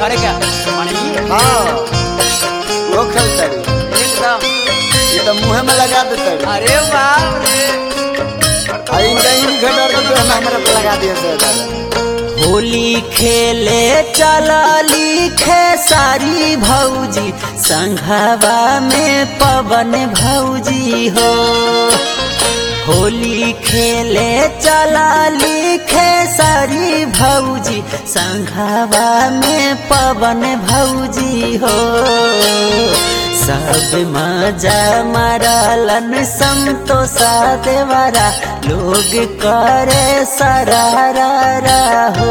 अरे क्या पानी हाँ वो खेलते एकदम ये तो मुँह में लगा देते अरे बाप रे घटर के हमारे पे लगा दिए से होली खेले चलली खेसारी भौजी संघवा में पवन भौजी हो। होली खेले चलली खेसारी भौजी संघवा में पवन भौजी हो। सब मजा मारलन संतोषा देवरा लोग करे सरारा हो।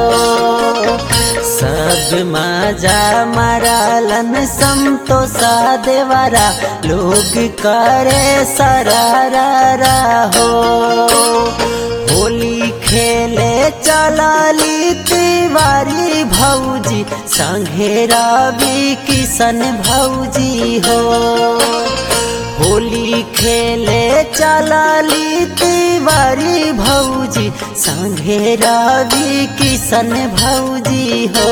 सब मजा मारलन संतोषा देवरा लोग करे सरारा हो। होली खेले चलली तिवारी भौजी संघे रवि किशन भौजी हो। होली खेले चलली तिवारी भौजी संघे रवि किशन भौजी हो।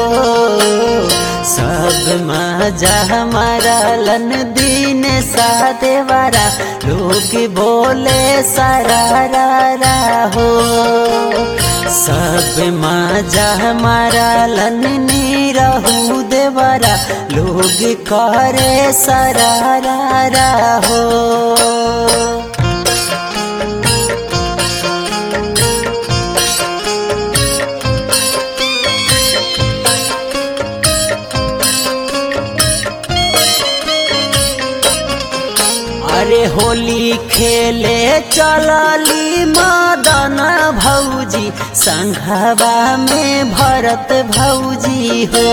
सब मजा मारलन दिन सा देवरा लोग बोले सरारा हो। सब मजा मारलन निरहु देवरा लोग करे सरारा हो। अरे होली खेले चलली मदन भौजी संघवा में भरत भौजी हो।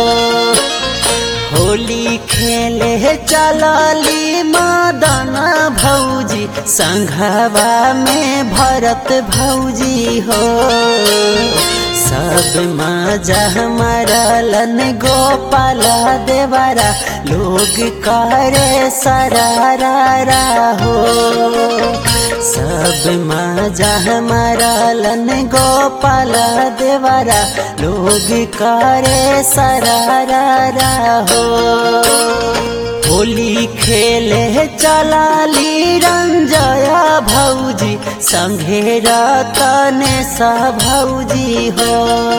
होली खेले चलली मदन भौजी संघवा में भरत भौजी हो। सब मजा मारलन गोपाल देवरा लोग करे सरारा हो। सब मजा मारलन गोपाल देवरा लोग करे सरारा हो। होली खेले चलली रंजया भौजी संघे रतन सा भौजी हो।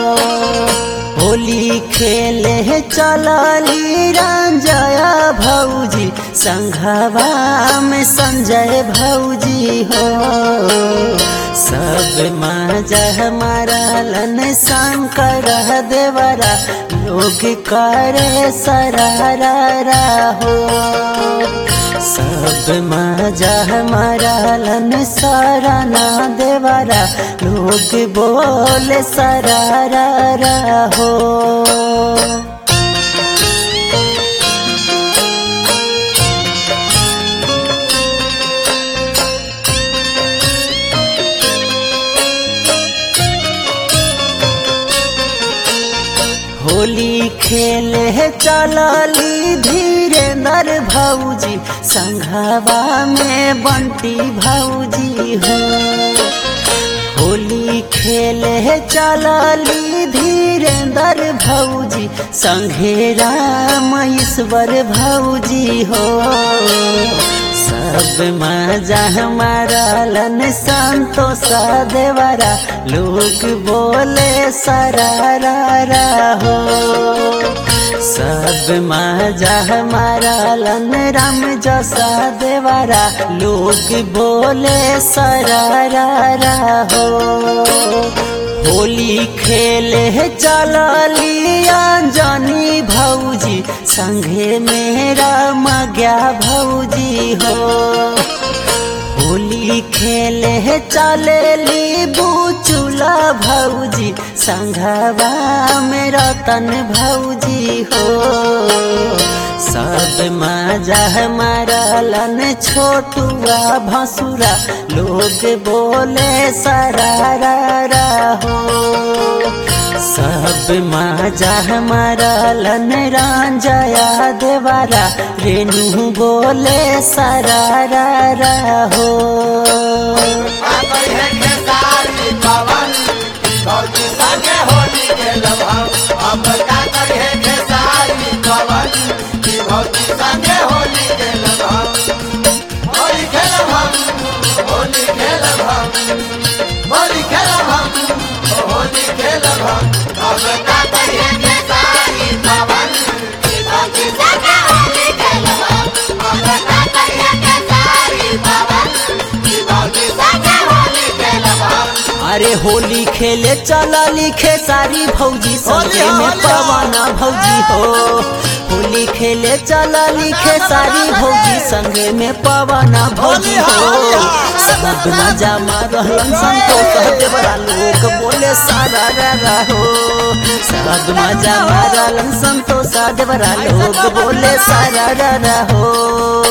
होली खेले चलली रंजया भौजी संघवा में संजय भौजी हो। सब मजा मारलन शंकर देवरा लोग करे सरारा हो। सब मजा मारलन सराना देवरा लोग बोले सरारा हो। होली खेले चलली धीरेन्द्र भौजी संघवा में बंटी भौजी हो। होली खेले चलली धीरेन्द्र भौजी संघे राम ईश्वर भौजी हो। सब मजा मारलन संतोषा देवरा लोग बोले सरारा हो। सब मजा मारलन राम जसा देवरा लोग बोले सरारा हो। होली खेले चलली अंजनी भौजी संघे मेरा मग्या भौजी हो। होली खेले चलली बुचुला भौजी संघवा में रतन भौजी हो। सब मजा मारलन छोटुआ भसुरा लोग बोले सरारा हो। सब मजा मारलन रंजया देवरा रेणु बोले सरारा हो। होली के लभाव अब का करे खेसारी अरे होली खेले चला लिखे सारी भौजी संगे में पवना भौजी हो। होली खेले चला लिखे सारी भौजी संगे में पवना भौजी हो। सब मजा मारलन संतोष देवरा लोग बोले सारा रा हो। सब मजा मारलन संतोष देवरा लोग बोले सारा रा हो।